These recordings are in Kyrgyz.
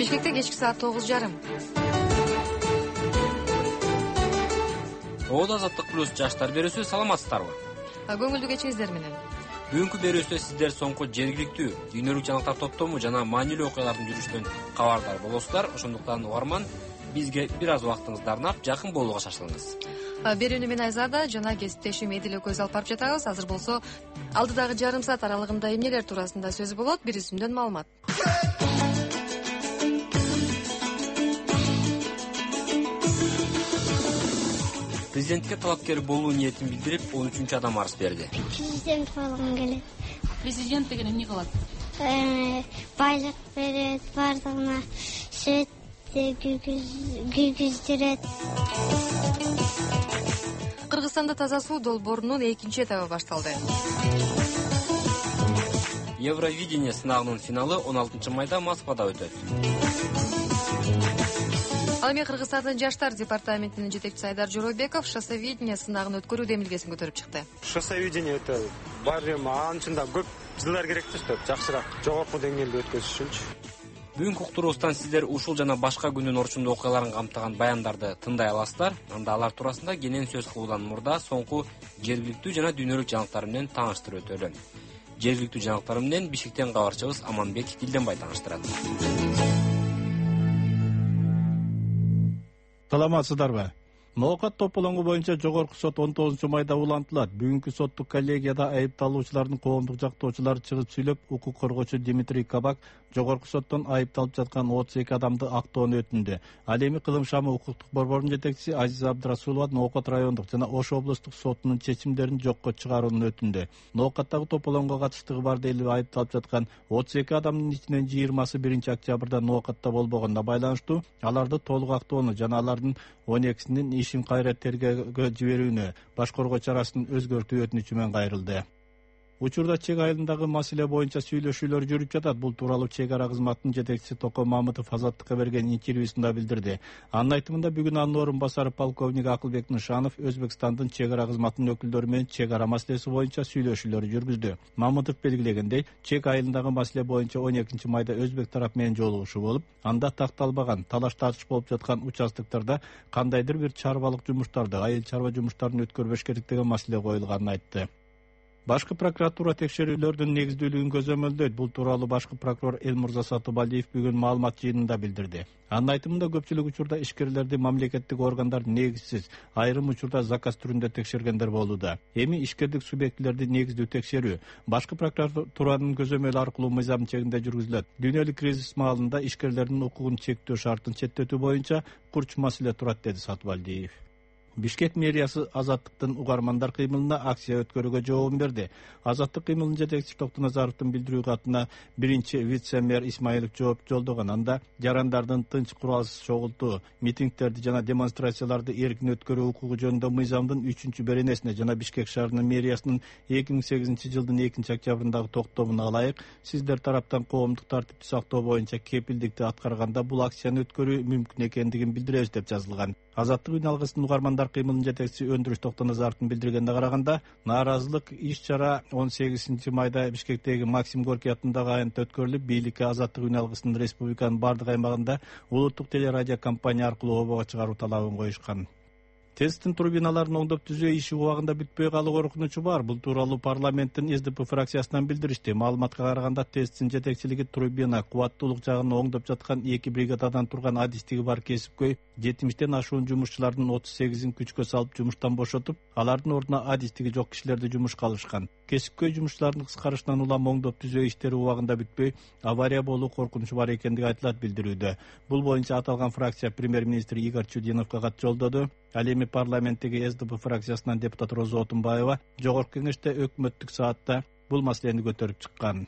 Бишкекте кечки саат 9:30. Ода Азаттык плюс жаштар берүүсү, саламатсыздарбы? Көңүлдүү кечиңиздер менен. Бүгүнкү берүүсүдө сиздер соңку жергиликтүү дүйнөлүк жаңылыктар топтому жана маанилүү окуялардын жүрүшүнөн кабардар болосуздар. Ошондуктан угарман, бизге бир аз убактыңызды арнап, жакын болууга шашылыңыз. Берүүнү мен Айзада жана кесиптешим Эдил экөөбүз алып барып жатабыз. Азыр болсо алдыдагы жарым саат аралыгында эмнелер туурасында сөз болот, бир үзүндөн маалымат. Президентке талапкер болуу ниетин билдирип, 13 адам арыз берди. Президент болгум келет. Президент деген эмне кылат? Байлык берет, бардыгына свет күйгүздүрөт. Кыргызстанда таза суу долбоорунун экинчи этабы башталды. Евровидение сынагынын финалы 16 майда Москвада өтөт. Ал эми Кыргызстандын жаштар департаментинин жетекчиси Айдар Жоробеков шоссовидение сынагын өткөрүү демилгесин көтөрүп чыкты. Шоссовидение это барым анчында көп жылдар керек деп жакшыраак жогорку деңгээлде өткөзүш үчүнчү. Бүгүнкү уктуруубуздан сиздер ушул жана башка күндүн орчундуу окуяларын камтыган баяндарды тыңдай аласыздар. Анда алар туурасында кенен сөз кылуудан мурда соңку жергиликтүү жана дүйнөлүк жаңылыктар менен тааныштырып өтөлү. Жергиликтүү жаңылыктар менен Бишкектен кабарчыбыз Аманбек Дилденбай тааныштырат. Саламатсыздарбы? Ноокат тополоңу боюнча жогорку сот 19 майда улантылат. Бүгүнкү соттук коллегияда айыпталуучулардын коомдук жактоочулары чыгып сүйлөп, укук коргоочу Дмитрий Кабак жогорку соттон айыпталып жаткан 32 адамды актоону өтүндү. Ал эми Кылым шамы укуктук борборунун жетекчиси Азиза Абдрасулова Ноокат райондук жана Ош облустук сотунун чечимдерин жокко чыгарууну өтүндү. Ноокаттагы тополоңго катыштыгы бар делип айыпталып жаткан 32 адамдын ичинен 20сы 1-октябрда Ноокатта болбогонуна байланыштуу аларды толук актоону жана алардын 12-синин ишин кайра тергөөгө жиберүүнү баш коргоо чарасын өзгөртүү өтүнүчү менен кайрылды. Учурда чек айылындагы маселе боюнча сүйлөшүүлөр жүрүп жатат. Бул тууралуу чек ара кызматынын жетекчиси Токо Мамытов Азаттыкка берген интервьюсунда билдирди. Анын айтымында бүгүн анын орун басары полковник Акылбек Нышанов Өзбекстандын чек ара кызматынын өкүлдөрү менен чек ара маселеси боюнча сүйлөшүүлөр жүргүздү. Мамытов белгилегендей, чек айылындагы маселе боюнча 12 майда Өзбек тарап менен жолугушуу болуп, анда такталбаган, талаш тартыш болуп жаткан участоктарда кандайдыр бир чарбалык жумуштарды, айыл чарба жумуштарын өткөрбөш керек деген маселе коюлганын айтты. Башкы прокуратура текшерүүлөрдүн негиздүүлүгүн көзөмөлдөйт. Бул тууралуу башкы прокурор Элмурза Сатыбалиев бүгүн маалымат жыйынында билдирди. Анын айтымында көпчүлүк учурда ишкерлерди мамлекеттик органдар негизсиз, айрым учурда заказ түрүндө текшергендер болууда. Эми ишкердик субъектилерди негиздүү текшерүү башкы прокуратуранын көзөмөлү аркылуу мыйзам чегинде жүргүзүлөт. Дүйнөлүк кризис маалында ишкерлердин укугун чектөө шартын четтетүү боюнча курч маселе турат, деди Сатыбалиев. Бишкек мэриясы Азаттыктын угармандар кыймылына акция өткөрүүгө жообун берди. Азаттык кыймылынын жетекчиси Токтоназаровдун билдирүү катына биринчи вице-мэр Исмаилов жооп жолдогон. Анда жарандардын тынч куралсыз чогултуу, митингдерди жана демонстрацияларды эркин өткөрүү укугу жөнүндө мыйзамдын 3-беренесине жана Бишкек шаарынын мэриясынын 2008-жылдын 2-октябрындагы токтомуна ылайык сиздер тараптан коомдук тартипти сактоо боюнча кепилдикти аткарганда бул акцияны өткөрүү мүмкүн экендигин билдиребиз деп жазылган. Азаттык үн алгысынын угармандар кыймылынын жетекчиси Өндүрүш Токтоназаровдун билдиргенине караганда, нааразылык иш-чара 18 майда Бишкектеги Максим Горький атындагы аянтта өткөрүлүп, бийликке Азаттык үн алгысынын республиканын бардык аймагында улуттук телерадио компания аркылуу обого чыгаруу талабын коюшкан. ТЭЦтин турбиналарын оңдоп түзөө иши убагында бүтпөй калуу коркунучу бар. Бул тууралуу парламенттин СДП фракциясынан билдиришти. Маалыматка караганда ТЭЦтин жетекчилиги турбина кубаттуулук жагын оңдоп жаткан 2 бригададан турган адистиги бар кесипкөй 70тен ашуун жумушчулардын 38-ин күчкө салып жумуштан бошотуп, алардын ордуна адистиги жок кишилерди жумушка алышкан. Кесипкөй жумушчулардын кыскарышынан улам оңдоп түзөө иштери убагында бүтпөй, авария болуу коркунучу бар экендиги айтылат билдирүүдө. Бул боюнча аталган фракция премьер-министр Игорь Чудиновго кат жолдоду. Ал эми парламенттеги СДП фракциясынан депутат Роза Отунбаева жогорку кеңеште өкмөттүк саатта бул маселени көтөрүп чыккан.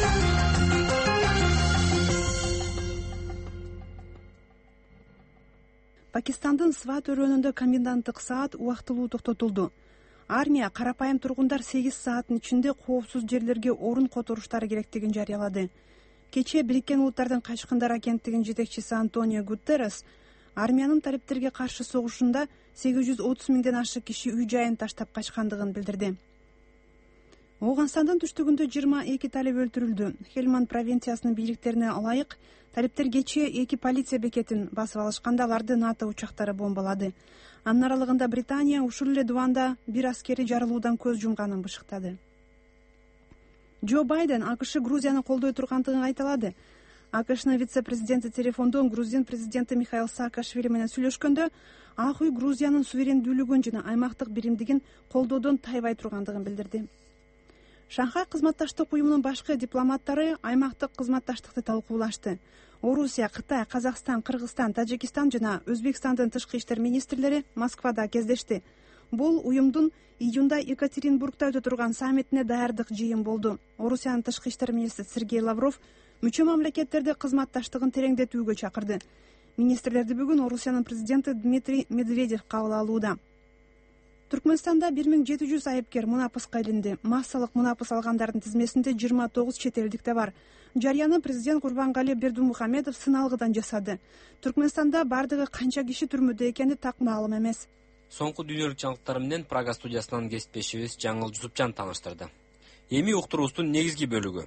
Пакистандын Сват өрөөнүндө коменданттык саат убактылуу токтотулду. Армия карапайым тургундар 8 сааттын ичинде коопсуз жерлерге орун которуштары керектигин жарыялады. Кечээ Бириккен Улуттардын Качкындар агенттигинин жетекчиси Антонио Гутеррес армиянын талептерге каршы согушунда 830 миңден ашык киши үй жайын таштап качкандыгын билдирди. Ооганстандын түштүгүндө 22 талип өлтүрүлдү. Хельманд провинциясынын бийликтерине ылайык, талиптер кечээ 2 полиция бекетин басып алышканда аларды НАТО учактары бомбалады. Анын аралыгында Британия ушул эле дубанда бир аскери жарылуудан көз жумганын бышыктады. Джо Байден АКШ Грузияны колдой тургандыгын айталады. АКШнын вице-президенти телефондон грузин президенти Михаил Саакашвили менен сүйлөшкөндө Ак үй Грузиянын суверендүүлүгүн жана аймактык биримдигин колдоодон тайбай тургандыгын билдирди. Шанхай кызматташтык уюмунун башкы дипломаттары аймактык кызматташтыкты талкуулашты. Орусия, Кытай, Казакстан, Кыргызстан, Тажикстан жана Өзбекстандын тышкы иштер министрлери Москвада кездешти. Бул уюмдун июнда Екатеринбургда өтө турган саммитине даярдык жыйын болду. Орусиянын тышкы иштер министри Сергей Лавров мүчө мамлекеттерди кызматташтыгын тереңдетүүгө чакырды. Министрлерди бүгүн Орусиянын президенти Дмитрий Медведев кабыл алууда. Түркмөнстанда 1700 айыпкер мунапыска илинди. Массалык мунапыс алгандардын тизмесинде 29 чет элдик да бар. Жарыяны президент Курбангали Бердумухамедов сыналгыдан жасады. Түркмөнстанда бардыгы канча киши түрмөдө экени так маалым эмес. Соңку дүйнөлүк жаңылыктар менен Прага студиясынан кесиптешибиз Жаңыл Жусупжан тааныштырды. Эми уктуруубуздун негизги бөлүгү.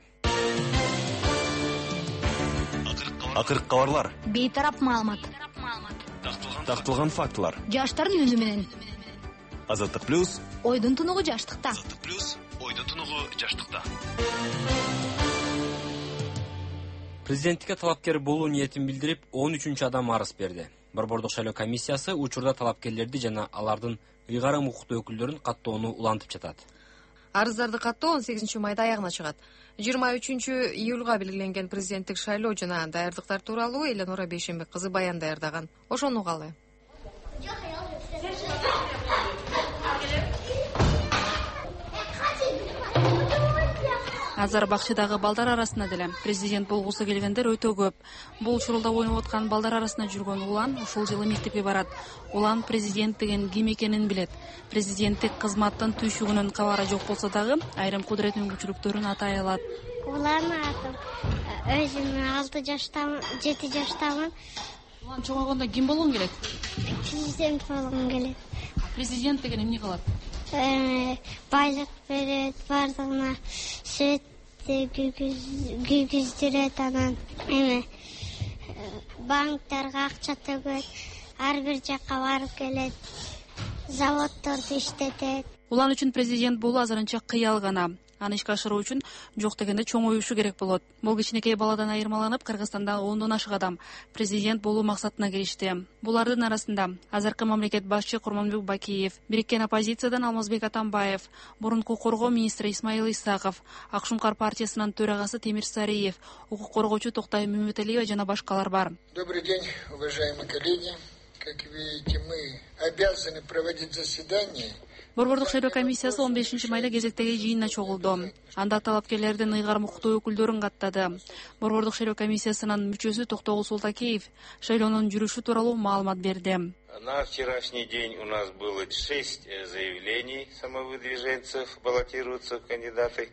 Акыркы кабарлар. Бейтарап маалымат. Такталган фактылар. Жаштардын үнү менен. Азаттык плюс. Ойдун тунугу жаштыкта. Азаттык плюс. Ойдун тунугу жаштыкта. Президенттикке талапкер болуу ниетин билдирип, 13 адам арыз берди. Борбордук шайлоо комиссиясы учурда талапкерлерди жана алардын ыйгарым укуктуу өкүлдөрүн каттоону улантып жатат. Арыздарды каттоо 18 майда аягына чыгат. 23 июлга белгиленген президенттик шайлоо жана даярдыктар тууралуу Эленора Бейшембек кызы баян даярдаган. Ошону угалы. Азар Бакчыдагы балдар арасында деле президент болгусу келгендер өтө көп. Бул учурда ойноп аткан балдар арасында жүргөн Улан ушул жылы мектепке барат. Улан президент деген ким экенин билет. Президенттик кызматтын түйшүгүнүн кабары жок болсо дагы айрым кудурет мүмкүнчүлүктөрүн атай алат. Улан атым. Өзүм 6 жаштамын, 7 жаштамын. Улан чоңойгондо ким болгон келет? Президент болгон келет. Президент деген эмне кылат? Байлык берет, бардыгына сүт күйгүздүрөт, анан банктарга акча төгөт, ар бир жакка барып келет, заводдорду иштетет. Улан үчүн президент болуу азырынча кыял гана. Аны ишке ашыруу үчүн жок дегенде чоңоюшу керек болот. Бул кичинекей баладан айырмаланып, Кыргызстанда 10дон ашык адам президент болуу максатына киришти. Булардын арасында азыркы мамлекет башчы Курманбек Бакиев, бириккен оппозициядан Алмазбек Атамбаев, мурунку коргоо министри Исмаил Исаков, Ак Шумкар партиясынын төрагасы Темир Сариев, укук коргоочу Токтай Мөмөталиева жана башкалар бар. Добрый день, уважаемые коллеги. Как видите, мы обязаны проводить заседание. Борбордук шайлоо комиссиясы 15 майда кезектеги жыйынына чогулду. Анда талапкерлердин ыйгарым укуктуу өкүлдөрүн каттады. Борбордук шайлоо комиссиясынын мүчөсү Токтогул Султакеев шайлоонун жүрүшү тууралуу маалымат берди. На вчерашний день у нас было 6 заявлений самовыдвиженцев баллотироваться в кандидаты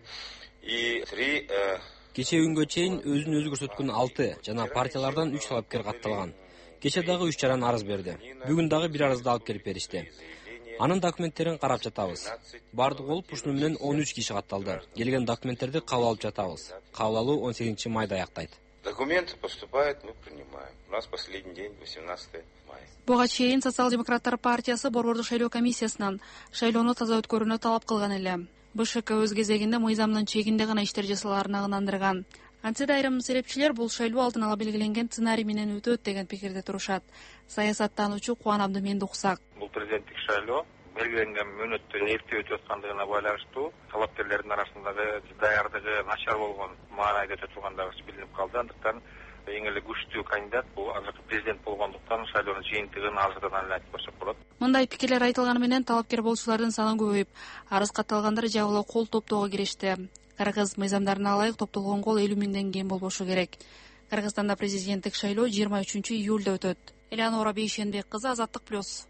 и 3... Кечээ күнгө чейин өзүн өзү көрсөткөн 6 жана партиялардан 3 талапкер катталган. Кечээ дагы 3 жаран арыз берди. Бүгүн дагы бир арызды алып келип беришти. Анын документтерин карап жатабыз. Бардыгы болуп ушуну менен 13 киши катталды. Келген документтерди кабыл алып жатабыз. Кабыл алуу 18 майда аяктайт. Документы поступают, мы принимаем. У нас последний день 18 мая. Буга чейин Социал-демократтар партиясы борбордук шайлоо комиссиясынан шайлоону таза өткөрүүнү талап кылган эле. БШК өз кезегинде мыйзамдын чегинде гана иштер жасалаарын ынандырган. Антсе да айрым серепчилер бул шайлоо алдын ала белгиленген сценарий менен өтөт деген пикирде турушат. Саясаттануучу Кубан Абдыменди уксак. Бул президенттик шайлоо белгиленген мөөнөттөн эрте өтүп аткандыгына байланыштуу талапкерлердин арасындагы даярдыгы начар болгон маанайда өтө тургандыгы билинип калды. Андыктан эң эле күчтүү кандидат бул азыркы президент болгондуктан шайлоонун жыйынтыгын азырдан эле айтып көрсөк болот. Мындай пикирлер айтылганы менен талапкер болуучулардын саны көбөйүп, арыз катталгандар жабылуу кол топтоого киришти. Кыргыз мыйзамдарына ылайык топтолгон кол 50 миңден кем болбошу керек. Кыргызстанда президенттик шайлоо 23 июлда өтөт. Эленора Бейшембек кызы, Азаттык плюс.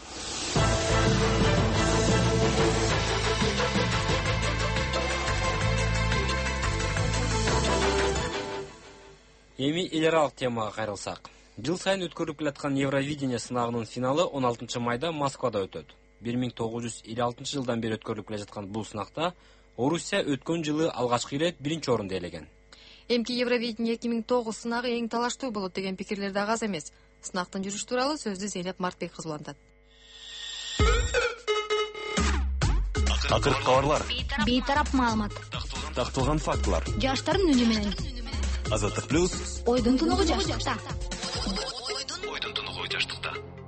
Эми эл аралык темага кайрылсак. Жыл сайын өткөрүлүп келаткан Евровидение сынагынын финалы 16 майда Москвада өтөт. 1956 жылдан бери өткөрүлүп келе жаткан бул сынакта Орусия өткөн жылы алгачкы ирет 1-орунду ээлеген. Эмки Евровидение 2009 сынагы эң талаштуу болот деген пикирлер дагы аз эмес. Сынактын жүрүшү тууралуу сөздү Зейнеп Мартбек кызы улантат. Акыркы кабарлар. Бейтарап маалымат. Такталган фактылар. Жаштардын үнү менен. Азаттык плюс. Ойдун тунугу жаштыкта. Ойдун тунугу жаштыкта.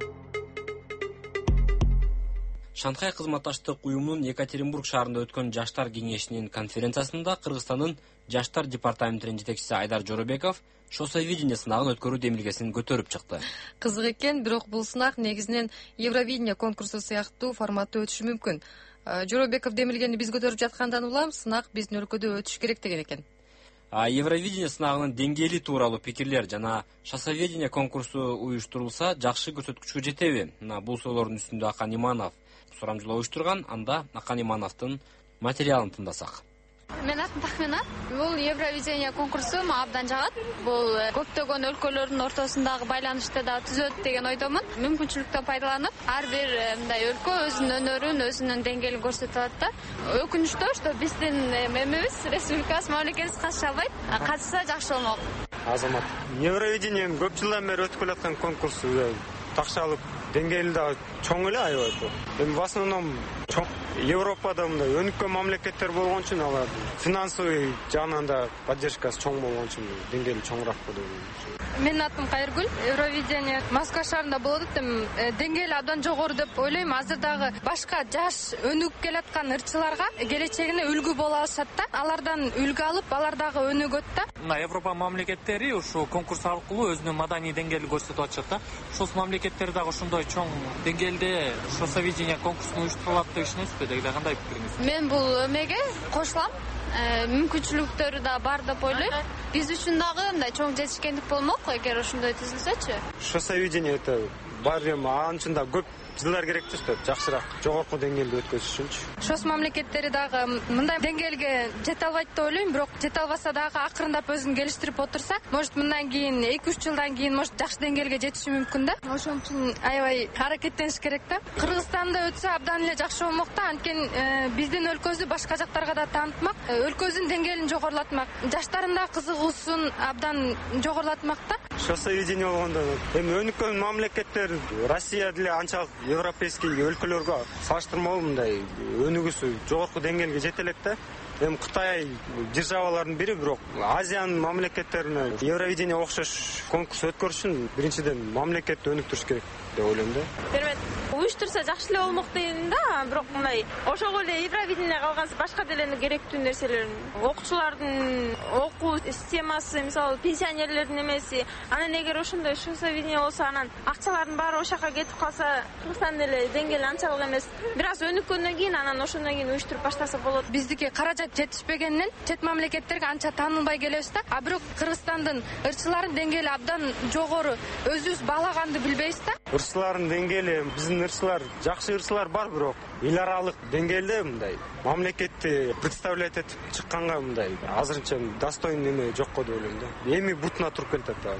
Шанхай кызматташтык уюмунун Екатеринбург шаарында өткөн жаштар кеңешинин конференциясында Кыргызстандын жаштар департаментинин жетекчиси Айдар Жоробеков шосовидение сынагын өткөрүү демилгесин көтөрүп чыкты. Кызык экен, бирок бул сынак негизинен Евровидение конкурсу сыяктуу форматта өтүшү мүмкүн. Жоробеков демилгени биз көтөрүп жаткандан улам сынак биздин өлкөдө өтүш керек деген экен. Евровидение сынагынын деңгээли тууралуу пикирлер жана шосоведение конкурсу уюштурулса жакшы көрсөткүчкө жетеби? Бул суроолордун үстүндө Акан Иманов сурамжылоо уюштурган, анда Акан Имановдун материалын тыңдасак. Мен атым Тахминат. Бул Евровидение конкурсу мага абдан жагат. Бул көптөгөн өлкөлөрдүн ортосундагы байланышты да түзөт деген ойдомун. Мүмкүнчүлүктөн пайдаланып, ар бир мындай өлкө өзүнүн өнөрүн, өзүнүн деңгээлин көрсөтүп атат да. Өкүнүчтүү, что биздин мемебиз, республикабыз, мамлекетибиз катыша албайт. Катышса жакшы болмок. Азамат. Евровидениенин көп жылдан бери өтүп келаткан конкурсу такшалык деңгээли да чоң эле аябай. Эми в основном чоң Европада мындай өнүккөн мамлекеттер болгон үчүн алар финансовый жагынан да поддержкасы чоң болгон үчүн деңгээли чоңураак болот. Менин атым Кайыргүл. Евровидение Москва шаарында болот эми деңгээли абдан жогору деп ойлойм. Азыр дагы башка жаш өнүгүп келаткан ырчыларга келечегине үлгү боло алышат да. Алардан үлгү алып, алар дагы өнүгөт да. Европа мамлекеттери ушу конкурс аркылуу өзүнүн маданий деңгээлин көрсөтүп атышат да. Ошол мамлекеттер дагы ошондой чоң деңгээлде шосовидение конкурсун уюштурулат деп ишенесизби? Деги кандай пикириңиз? Мен бул эмеге кошулам. Мүмкүнчүлүктөрү да бар деп ойлойм. Биз үчүн дагы мындай чоң жетишкендик болмок эгер ошондой түзүлсөчү. Шосовидение бар эми анчында көп жылдар керек деп жакшыраак жогорку деңгээлде өткөзүш үчүнчү. Шос мамлекеттери дагы мындай деңгээлге жете албайт деп ойлойм, бирок жете албаса дагы акырындап өзүн geliştирип отурса, может мындан кийин 2-3 жылдан кийин может жакшы деңгээлге жетиши мүмкүн да. Ошон үчүн аябай аракеттениш керек да. Кыргызстанда өтсө абдан эле жакшы болмок да, анткени биздин өлкөбүздү башка жактарга да таанытмак, өлкөбүздүн деңгээлин жогорулатмак, жаштардын да кызыгуусун абдан жогорулатмак да. Шосовидение болгондо эми өнүккөн мамлекеттер Россия деле анчалык европейский өлкөлөргө салыштырмалуу мындай өнүгүүсү жогорку деңгээлге жете элек да. Эми Кытай державалардын бири, бирок Азиянын мамлекеттерине Евровидение окшош конкурс өткөрүш үчүн биринчиден мамлекетти өнүктүрүш керек деп ойлойм да. Термет уюштурса жакшы эле болмок дейм да, бирок мындай ошого эле Евровидение калган башка деле керектүү нерселер, окуучулардын окуу системасы, мисалы пенсионерлердин эмеси, анан эгер ошондой шосовидение болсо, анан акчалардын баары ошол жака кетип калса, Кыргызстан деле деңгээли анчалык эмес. Бир аз өнүккөндөн кийин анан ошондон кийин уюштуруп баштаса болот. Биздики каражат жетишпегенден чет мамлекеттерге анча таанылбай келебиз да. А бирок Кыргызстандын ырчыларын деңгээли абдан жогору, өзүбүз баалаганды билбейбиз да. Ырчылардын деңгээли, биздин ырчылар, жакшы ырчылар бар, бирок эл аралык деңгээлде мындай мамлекетти представлять этип чыкканга мындай азырынча достойный эме жок го деп ойлойм да. Эми бутуна туруп келатат да.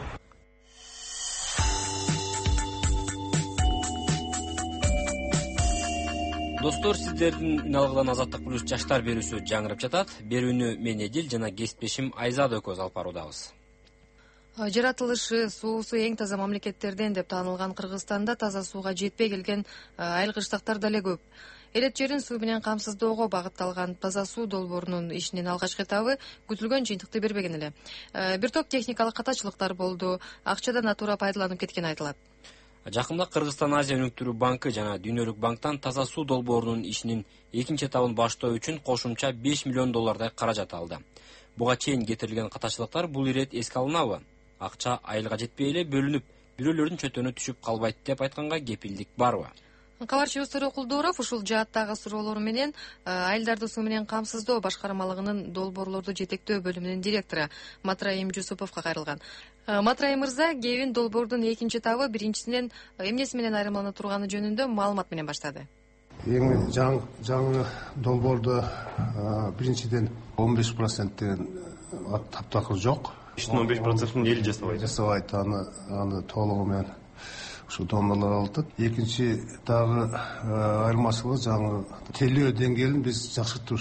Достор, сиздердин үн алгыдан Азаттык плюс жаштар берүүсү жаңырып жатат. Берүүнү мен Эдил жана кесиптешим Айзада экөөбүз алып баруудабыз. Жаратылышы, суусу эң таза мамлекеттерден деп таанылган Кыргызстанда таза сууга жетпей келген айыл кыштактар деле көп. Элет жерин суу менен камсыздоого багытталган таза суу долбоорунун ишинин алгачкы этабы күтүлгөн жыйынтыкты бербеген эле. Бир топ техникалык катачылыктар болду, акчадан натура пайдаланып кеткен айтылат. Жакында Кыргызстан Азия өнүктүрүү банкы жана Дүйнөлүк банктан таза суу долбоорунун ишинин экинчи этабын баштоо үчүн кошумча $5 миллион каражат алды. Буга чейин кетирилген катачылыктар бул ирет эске алынабы? Акча айылга жетпей эле бөлүнүп, бирөөлөрдүн чөтөнү түшүп калбайт деп айтканга кепилдик барбы? Кабарчыбыз Төрө Кулдуров ушул жааттагы суроолор менен айылдарды суу менен камсыздоо башкармалыгынын долбоорлорду жетектөө бөлүмүнүн директору Матраим Жусуповго кайрылган. Матраим мырза кебин долбоордун экинчи этабы биринчисинен эмнеси менен айырмалана турганы жөнүндө маалымат менен баштады. Эми жаңы долбоордо биринчиден 15% деген таптакыр жок. 15%-ын эл жасабайт, аны толугу менен ушу донорлор алат. Экинчи дагы айырмачылыгы жаңы телөө деңгээлин биз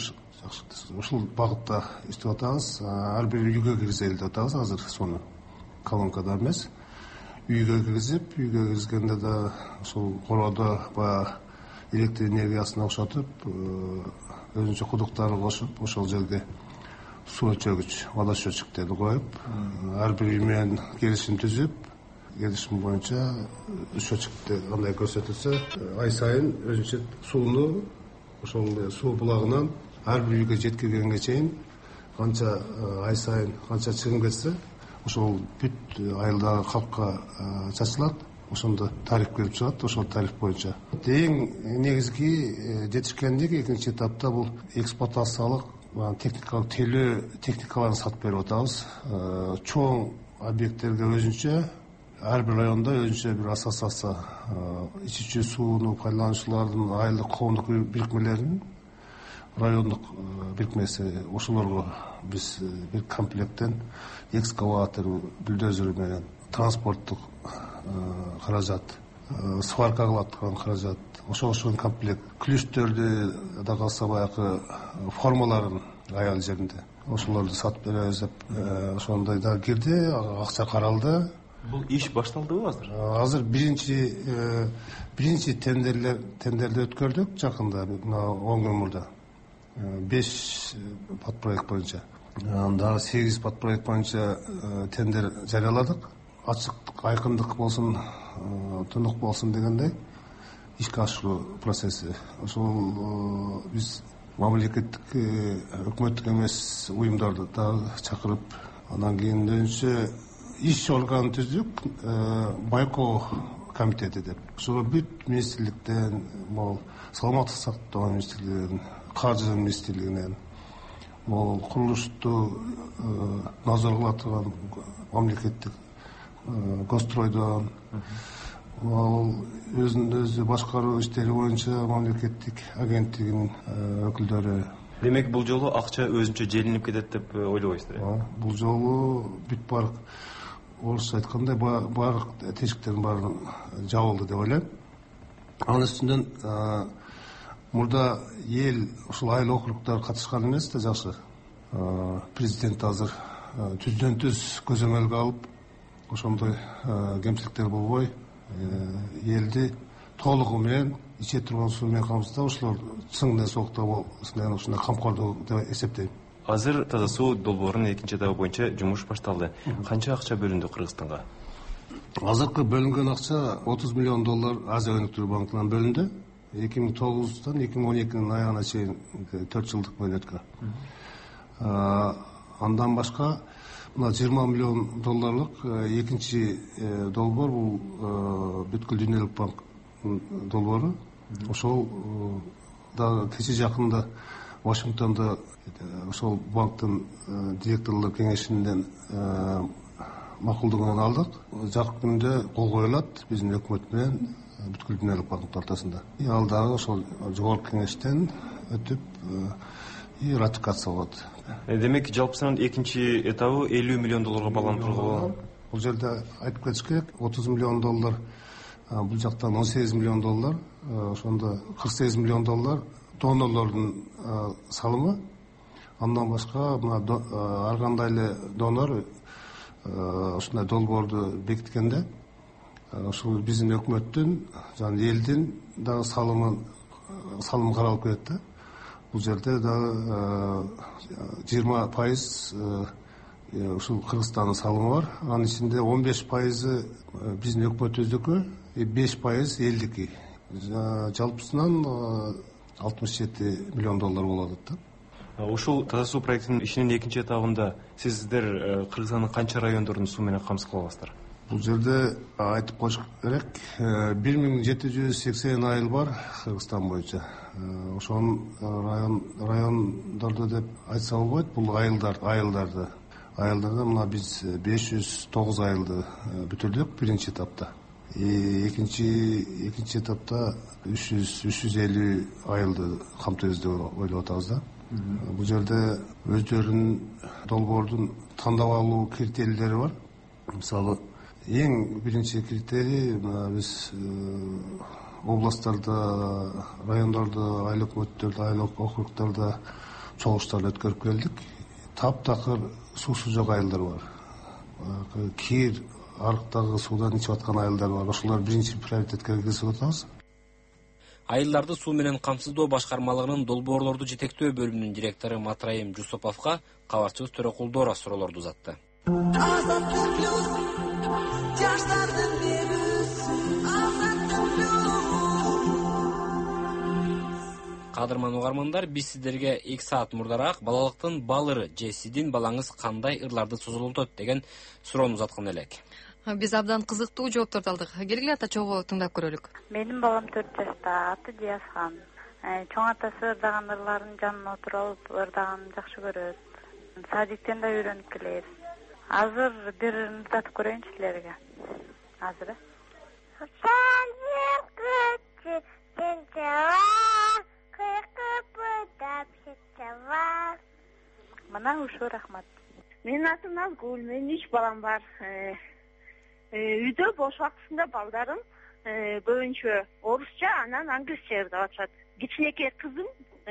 ушул багытта иштеп атабыз. Ар бир үйгө киргизели деп атабыз азыр сону. Колонкада эмес. Үйгө киргизгенде да ушул короодо баягы электр энергиясына окшотуп, өзүнчө кудуктарды кошуп, ошол жерге суу өчөгүч, водосчетчиктерди коюп, ар бир үй менен келишим түзүп, келишим боюнча счетчикте кандай көрсөтүлсө, ай сайын өзүнчө сууну ошол суу булагынан ар бир үйгө жеткиргенге чейин канча ай сайын канча чыгым кетсе, ошол бүт айылдагы калкка чачылат. Ошондо тариф келип чыгат, ошол тариф боюнча. Эң негизги жетишкендик экинчи этапта бул эксплуатациялык техникалык телөө техникаларын сатып берип атабыз. Чоң объекттерге өзүнчө, ар бир районда өзүнчө бир ассоциация ичүүчү сууну пайдалануучулардын айылдык коомдук бирикмелеринин райондук бирикмеси, ошолорго биз бир комплекттен экскаватор, бульдозер менен транспорттук каражат, сварка кылаткан каражат, ошол комплект, ключтөрдү да калса баягы формаларын айыл жеринде ошолорду сатып беребиз деп ошондой да кирди, акча каралды. Бул иш башталдыбы азыр? Азыр биринчи тендерди өткөрдүк жакында, 10 күн мурда. 5 подпроект боюнча. Дагы 8 подпроект боюнча тендер жарыяладык. Ачык, айкындык болсун, тынык болсун дегендей ишке ашыруу процесси. Ошол биз мамлекеттик, өкмөттүк эмес уюмдарды дагы чакырып, андан кийин өзүнчө иш органын түздүк, байкоо комитети деп. Ошого бүт министрликтен, могул саламаттык сактоо министрлигинен, каржы министрлигинен, могул курулушту назар кыла турган мамлекеттик Гостройдон, өзүнүн өзү башкаруу иштери боюнча мамлекеттик агенттигинин өкүлдөрү. Демек бул жолу акча өзүнчө желинип кетет деп ойлобойсуздар? Бул жолу бүт барык, орусча айткандай, барык тешиктердин баары жабылды деп ойлойм. Анын үстүнөн мурда эл, ушул айыл округдар катышкан эмес да жакшы. Президент азыр түздөн түз көзөмөлгө алып, ошондой кемчиликтер болбой, элди толугу менен иче турган суу менен камсыздап, ошолор чың менен соокта болсун, ушундай камкордуу деп эсептейм. Азыр таза суу долбоорунун экинчи этабы боюнча жумуш башталды. Канча акча бөлүндү Кыргызстанга? Азыркы бөлүнгөн акча $30 миллион Азия өнүктүрүү банкынан бөлүндү. 2009-тан 2012-нин аягына чейин 4 жылдык мөөнөткө. Андан башка мына $20 миллион экинчи долбоор, бул бүткүл дүйнөлүк банк долбоору. Ошол да кече жакында Вашингтонда ошол банктын директорлор кеңешинен макулдугун алдык. Жакын күндө кол коюлат биздин өкмөт менен бүткүл дүйнөлүк банктын ортосунда. Ал дагы ошол жогорку кеңештен өтүп ратификация болот. Демек жалпысынан экинчи этабы $50 миллион багланып турган. Бул жерде айтып кетиш керек, $30 миллион, бул жактан $18 миллион, ошондо $48 миллион донорлордун салымы. Андан башка ар кандай эле донор ушундай долбоорду бекиткенде, ошол биздин өкмөттүн жана элдин дагы салымы каралып кетет да. Бул жерде дагы 20% ушул Кыргызстандын салымы бар. Анын ичинде 15% биздин өкмөтүбүздүкү, 5% элдики. Жалпысынан $67 миллион болот да. Ушул таза суу проектинин ишинин экинчи этабында сиздер Кыргызстандын канча райондорун суу менен камсыз кылабыздар? Бул жерде айтып коюш керек, 1780 айыл бар Кыргызстан боюнча. Ошонун райондорду деп айтса болбойт, бул айылдарды. Айылдарда мына биз 509 айылды бүтүрдүк биринчи этапта. Экинчи этапта 350 айылды камтыйбыз деп ойлоп атабыз да. Бул жерде өздөрүнүн долбоордун тандап алуу критерийлери бар. Мисалы, эң биринчи критерий биз областтарда, райондордо, айыл өкмөттөрдө, айыл округдарда чогуштарды өткөрүп келдик. Таптакыр суусу жок айылдар бар. Кир арыктагы суудан ичип аткан айылдар бар. Ошолор биринчи приоритетке киргизип атабыз. Айылдарды суу менен камсыздоо башкармалыгынын долбоорлорду жетектөө бөлүмүнүн директору Матраим Жусуповго кабарчыбыз Төрөкулдора суроолорду узатты. Кадырман угармандар, биз сиздерге 2 саат мурдараак балалыктын балыры же сиздин балаңыз кандай ырларды созултот деген суроону узаткан элек. Биз абдан кызыктуу жоопторду алдык. Келгиле ата чогуу тыңдап көрөлүк. Менин балам 4 жашта, аты Диязхан. Чоң атасы ырдаган ырларын жанына отуруп алып, ырдаганын жакшы көрөт. Садиктен да үйрөнүп келет. Азыр бир ырдатып көрөйүнчү силерге. Азыр. Мына ушу рахмат. Менин атым Назгүл, менин 3 балам бар. Үйдө бош убактысында балдарым көбүнчө орусча, анан англисче ырдап атышат. Кичинекей кызым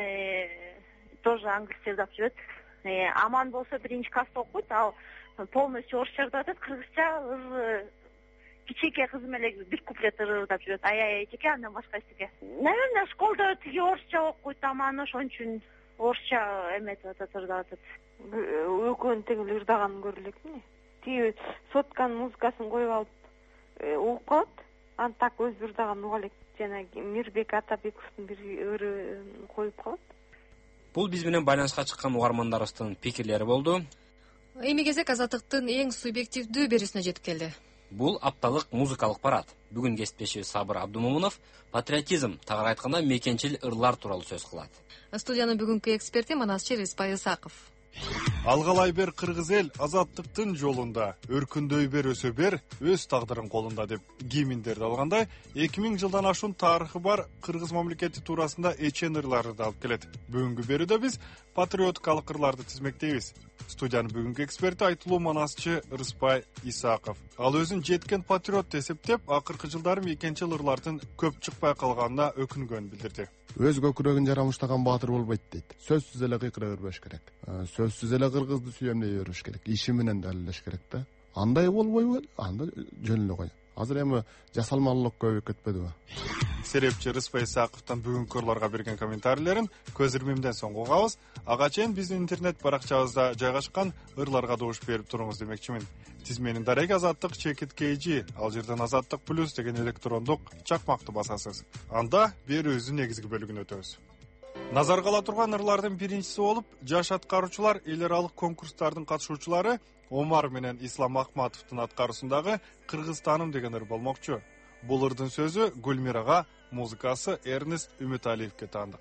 тоже англисче ырдап жүрөт. Аман болсо 1-класста окуйт, ал полностью орусча ырдап атат, кыргызча кичинекей кызым эле бир куплет ырдап жүрөт. Ай эчеке, андан башка эчеке. Наверное, школда тиги орусча окуйт, Аман ошон үчүн орусча эметип атат, ырдап атат. Экөөнүн тең эле ырдаганын көрө элекми? Тиги сотканын музыкасын коюп алып угуп калат. Аны так өз ырдаганын уга элек. Жана Мирбек Атабековдун бир ырын коюп калат. Бул биз менен байланышка чыккан угармандарыбыздын пикирлери болду. Эми кезек Азаттыктын эң субъективдүү берүүсүнө жетип келди. Бул апталык музыкалык парад. Бүгүн кесиптешибиз Сабыр Абдумомунов патриотизм, тагыраак айтканда мекенчил ырлар тууралуу сөз кылат. Студиянын бүгүнкү эксперти Манасчы Рыспай Исаков. Алгалай бер кыргыз эл азаттыктын жолунда, өркүндөй бер өсө бер, өз тагдырын колунда деп гимндерди алгандай, 2000 жылдан ашуун тарыхы бар кыргыз мамлекети туурасында эчен ырларды алып келет. Бүгүнкү берүүдө биз патриоткалык ырларды тизмектейбиз. Студиянын бүгүнкү эксперти айтылуу Манасчы Рыспай Исаков. Ал өзүн жеткен патриот эсептеп, акыркы жылдары мекенчил ырлардын көп чыкпай калганына өкүнгөнүн билдирди. Өз көкүрөгүн жарамыштаган баатыр болбойт дейт. Сөзсүз эле кыйкыра бербеш керек. Сөзсүз эле кыргызды сүйөмдөй бериш керек. Иши менен далилдеш керек да. Андай болбойбу? Анда жөн эле кой. Азыр эми жасалмалылык көбөйүп кетпедиби? Серепчи Рыспай Исаковдун бүгүнкү ырларга берген комментарийлерин көз ирмемден соң угабыз. Ага чейин биздин интернет баракчабызда жайгашкан ырларга добуш берип туруңуз демекчимин. Тизменин дареги Азаттык ЧКТ, ал жерден Азаттык плюс деген электрондук чакмакты басасыз. Анда берүүбүздүн негизги бөлүгүнө өтөбүз. Назарга ала турган ырлардын биринчиси болуп, жаш аткаруучулар эл аралык конкурстардын катышуучулары Омар менен Ислам Акматовдун аткаруусундагы Кыргызстаным деген ыр болмокчу. Бул ырдын сөзү Гүлмирага, музыкасы Эрнест Үмүталиевке таандык.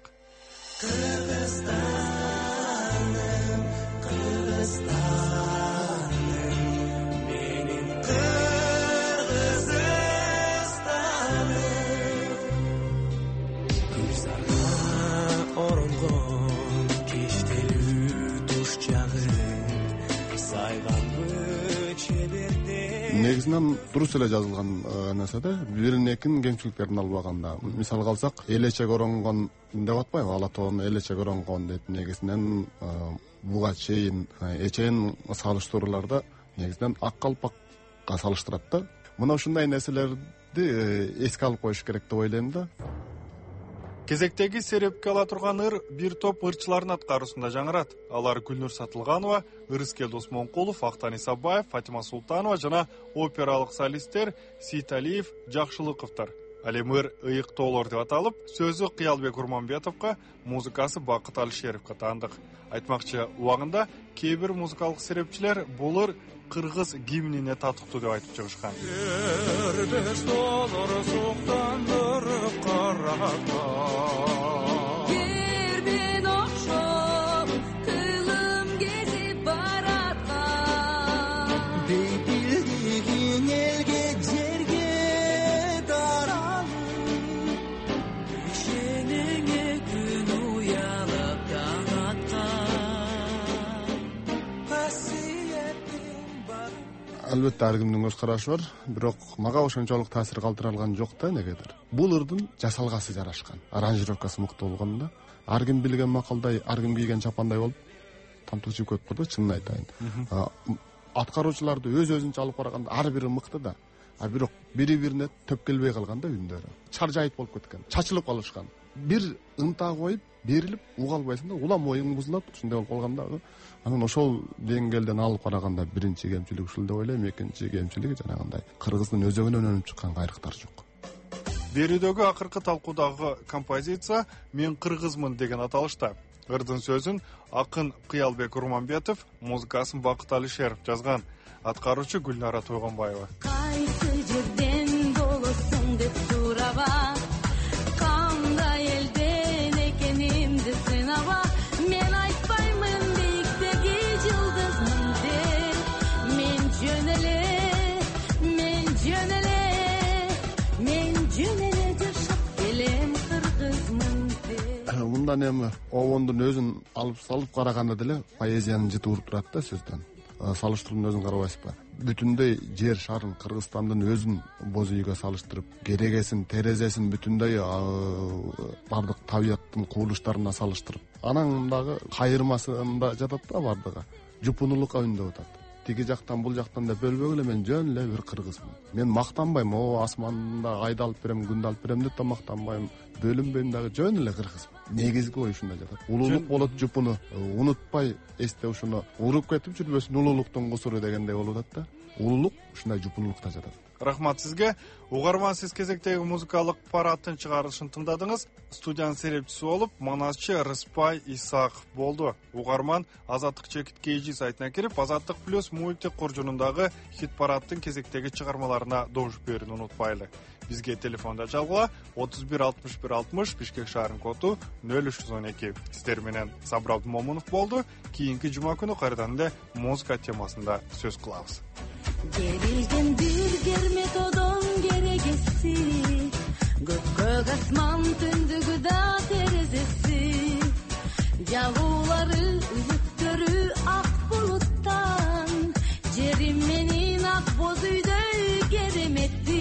Кыргызстаным, Кыргызстаным, менин Кыргызстаным. Күзарга оронгон кечтелүү туш жагын, сайганбы чеберде. Негизинен туруп эле жазылган нерседе бирин экин кемчиликтерин албаганда. Мисалга алсак, элечек оронгон деп атпайбы? Ала тоонун элечек оронгон дейт. Негизинен буга чейин эчен салыштырууларда негизинен ак калпакка салыштырат да. Мына ушундай нерселерди эске алып коюш керек деп ойлойм да. Кезектеги серепке ала турган ыр бир топ ырчылардын аткаруусунда жаңырат. Алар Гүлнур Сатылганова, Ырыскел Досмонкулов, Актан Исабаев, Фатима Султанова жана опералык солисттер Сейталиев, Жакшылыковдор. Ал эми ыр ыйыктоолор деп аталып, сөзү Кыялбек Урманбетовго, музыкасы Бакыт Алишеровго таандык. Айтмакчы, убагында кээ бир музыкалык серепчилер бул ыр кыргыз гимнине татыктуу деп айтып чыгышкан. Албетте ар кимдин көз карашы бар, бирок мага ошончолук таасир калтыра алган жок да. Негедир бул ырдын жасалгасы жарашкан, аранжировкасы мыкты болгон да. Ар ким билген макалдай, ар ким кийген чапандай болуп тамтуучу көп көрдү, чынын айтайын. Аткаруучуларды өз-өзүнчө алып караганда ар бири мыкты да. Бирок бири-бирине төп келбей калган да үндөрү. Чаржайыт болуп кеткен, чачылып калышкан. Бир ынта коюп, берилип уга албайсың да, улам оюң бузулат, ушундай болуп калганда. Анан ошол деңгээлден алып караганда биринчи кемчилик ушул деп ойлойм. Экинчи кемчилиги жанагындай кыргыздын өзөгүнөн өнүп чыккан кайрыктар жок. Берүүдөгү акыркы талкуудагы композиция «Мен кыргызмын» деген аталышта. Ырдын сөзүн акын Кыялбек Урманбетов, музыкасын Бакыт Алишеров жазган. Аткаруучу Гүлнара Тойгонбаева. Кайсы жерден болосуң деп сураба, кандай элден экенимди сынаба, мен айтпаймын бийиктеги жылдызмын деп, мен жөн эле жашап келем кыргызмын деп. Мындан эми обондун өзүн алып салып караганда деле поэзиянын жыты уруп турат да сөздөн. Салыштырууну өзүн карабайсызбы? Бүтүндөй жер шарын, Кыргызстандын өзүн боз үйгө салыштырып, керегесин, терезесин бүтүндөй бардык табияттын кубулуштарына салыштырып, анан дагы кайырмасында жатат да бардыгы. Жупунулукка үндөп атат. Тиги жактан бул жактан деп бөлбөгүлө мен жөн эле бир кыргызмын. Мен мактанбайм, асманда айды алып берем, күндү алып берем деп да мактанбайм. Бөлүнбөйм дагы жөн эле кыргызмын. Негизги ой ушунда жатат. Улуулук болот жупуну, унутпай эсте ушуну уруп кетип жүрбөсүн улуулуктун кусуру дегендей болуп атат да. Улуулук ушундай жупунулукта жатат. Рахмат сизге. Угарман, сиз кезектеги музыкалык парадтын чыгарылышын тыңдадыңыз. Студиянын серепчиси болуп Манасчы Рыспай Исаков болду. Угарман Азаттык Чекит KG сайтына кирип, Азаттык плюс мультик куржунундагы хит парадтын кезектеги чыгармаларына добуш берүүнү унутпайлы. Бизге телефонда жалгыла 31 61 60 Бишкек шаарынын коду 0312. Сиздер менен Сабыр Абдымомунов болду. Кийинки жума күнү кайрадан эле музыка темасында сөз кылабыз. Берилген бир кермет одон керегеси, көк асман түндүгү да терезеси, жагуулары үмүттөрү ак булуттан, жерим менин ак боз үйдөй кереметти.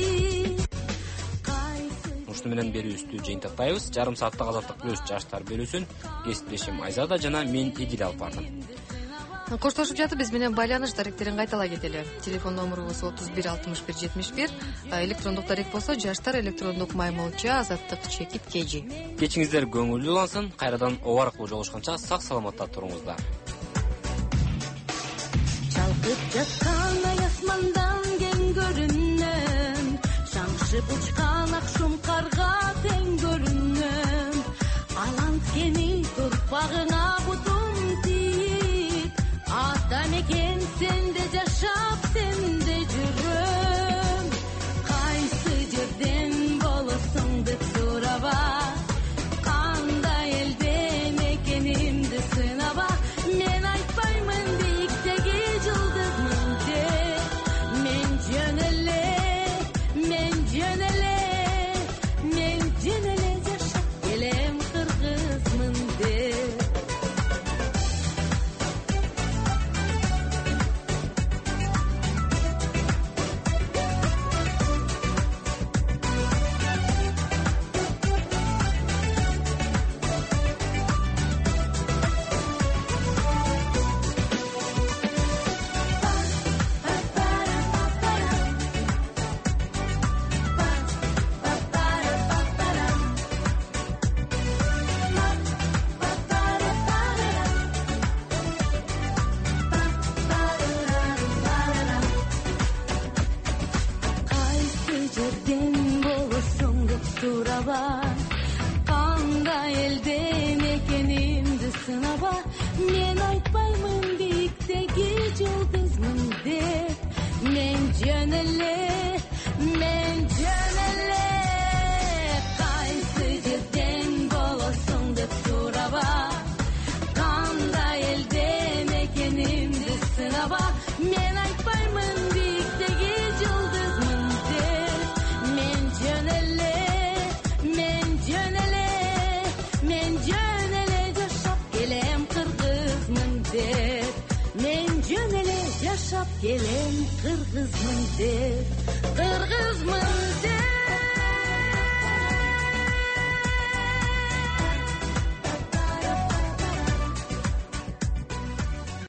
Ушуну менен берүүбүздү жыйынтыктайбыз. Жарым сааттык Азаттык плюс жаштар берүүсүн кесиптешим Айзада жана мен Эдил алып бардым. Коштошуп жатып биз менен байланыш даректерин кайталай кетели. Телефон номерубуз 31 61 71. Электрондук дарек болсо жаштар электрондук маймылча Азаттык Чекит KG. Кечиңиздер көңүлдүү улансын. Кайрадан оба аркылуу жолугушканча сак саламатта туруңуздар. Чалкып жаткан ай асмандан кең көрүнөм, шаңшып учкан ак шум карга тең көрүнөм, алант кени турпагыңа бутум тийип, ата мекен сенде жашап сенде жүрөм. Кайсы жерден болосуң деп сураба, кандай элден экенимди сынаба, мен айтпаймын бийиктеги жылдызмын деп, мен жөн эле жашап келем кыргызмын деп. Кандай элден экенимди сынaba, мен айтпаймын бийиктеги жылдызмын деп, мен жөн эле кайсы жерден болосуң деп сураба, кандай элден экенимди сынaba, мен айтпаймын бийиктеги жылдызмын деп, мен жөн эле жашап келем кыргызмын деп, мен жөн эле жашап келем кыргызмын деп